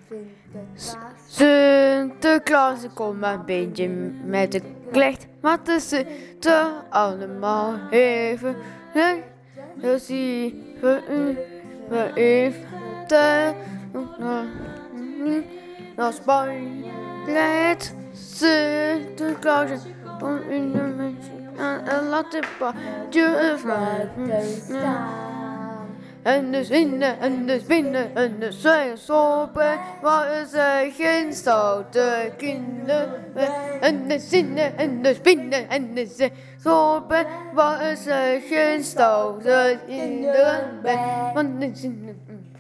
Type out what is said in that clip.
Sinterklaas, kom maar een beetje met de klecht. Wat is er allemaal even? Je ziet we even als spijt. Sinterklaas, kom in de mensen en laat de paardje vragen. En de zinnen, en de spinnen, en de zweersoppen, waar ze geen stoute kinderen. En de zinnen, en de spinnen, en de zweersoppen, waar ze geen stoute kinderen. Want de zinnen.